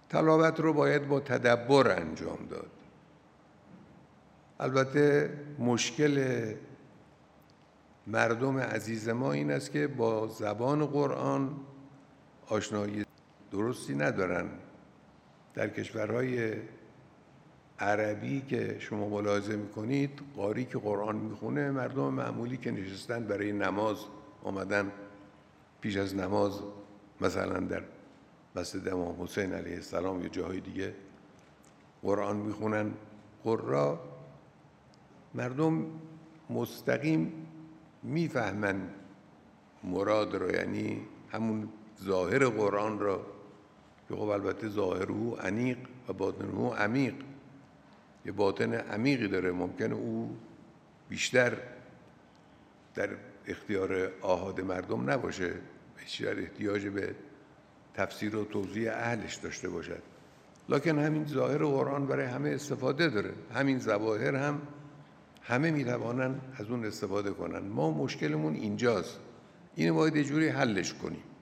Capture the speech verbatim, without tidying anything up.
تلاوت رو باید با تدبر انجام داد. البته مشکل مردم عزیز ما این است که با زبان قرآن آشنایی درستی ندارن. در کشورهای عربی که شما ملاحظه میکنید، قاری که قرآن میخونه، مردم معمولی که نشستن برای نماز آمدن، پیش از نماز مثلا در مسجد امام حسین علیه السلام یا جاهای دیگه قرآن میخونن. قرآن مردم مستقیم میفهمن مراد رو، یعنی همون ظاهر قرآن را که خب البته ظاهره انیق و باطنه عمیق، یه باطن عمیقی داره، ممکنه او بیشتر در اختیار آحاد مردم نباشه، بیشتر احتیاج به تفسیر و توضیح اهلش داشته باشد، لکن همین ظاهر قرآن برای همه استفاده داره. همین ظواهر هم همه میتوانن از اون استفاده کنن. ما مشکلمون اینجاست، اینو باید یه جوری حلش کنیم.